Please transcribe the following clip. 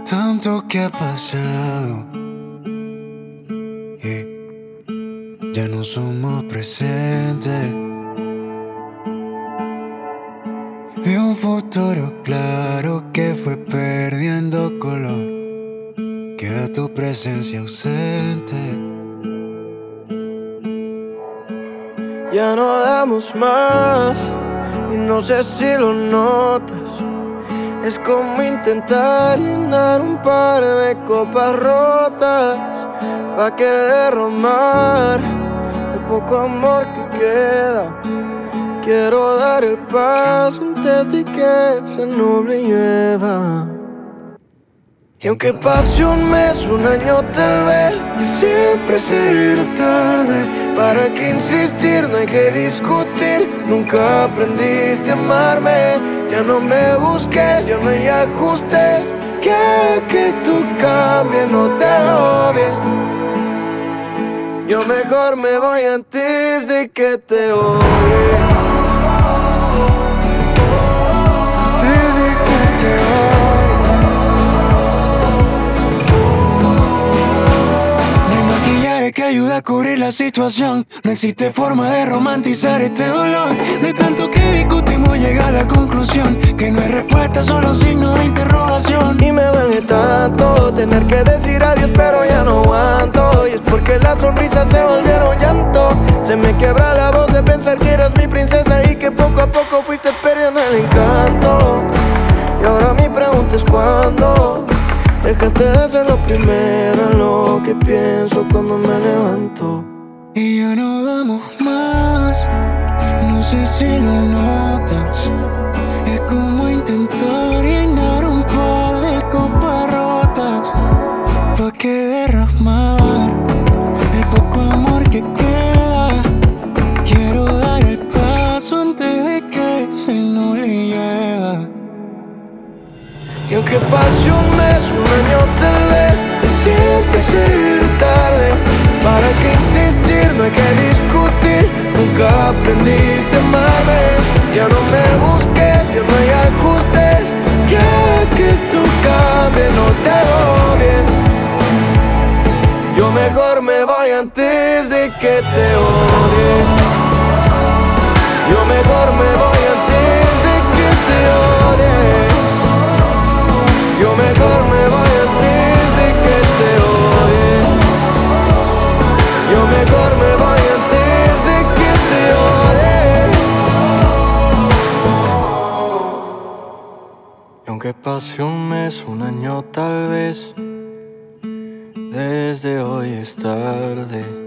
Tanto que ha pasado y ya no somos presentes. Y un futuro claro que fue perdiendo color. Queda tu presencia ausente. Ya no damos más y no sé si lo notas. Es como intentar llenar un par de copas rotas pa' que derramar el poco amor que queda. Quiero dar el paso antes de que se nuble y llueva. Y aunque pase un mes, un año tal vez, y siempre será tarde. ¿Para qué insistir? No hay que discutir. Nunca aprendiste a amarme. Ya no me busques, ya no hay ajustes. Que tú cambies, no te agobies. Yo mejor me voy antes de que te odie. Antes de que te odie. No hay maquillaje que ayude a cubrir la situación. No existe forma de romantizar este dolor. De tanto que discutimos llega a la conclusión que no hay respuesta, solo signos de interrogación. Y me duele tanto tener que decir adiós, pero ya no aguanto. Y es porque las sonrisas se volvieron llanto. Se me quiebra la voz de pensar que eras mi princesa y que poco a poco fuiste perdiendo el encanto. Y ahora mi pregunta es ¿cuándo dejaste de ser lo primero en lo que pienso cuando me levanto? Y ya no damos más, no sé si lo notas. Es como intentar llenar un par de copas rotas pa' que derramar el poco amor que queda. Quiero dar el paso antes de que se nos le llueva. Y aunque pase un mes, un año tal vez, y siempre será tarde. ¿Para qué insistir? No hay que discutir. Nunca aprendiste a amarme. Ya no me busques, ya no hay ajustes. Que tú cambies, no te agobies. Yo mejor me voy antes de que te odie. Yo mejor me voy antes de que te odie. Yo mejor me voy antes de que te odie. Yo mejor me voy antes de que te odie. Y aunque pase un mes, un año tal vez, desde hoy es tarde.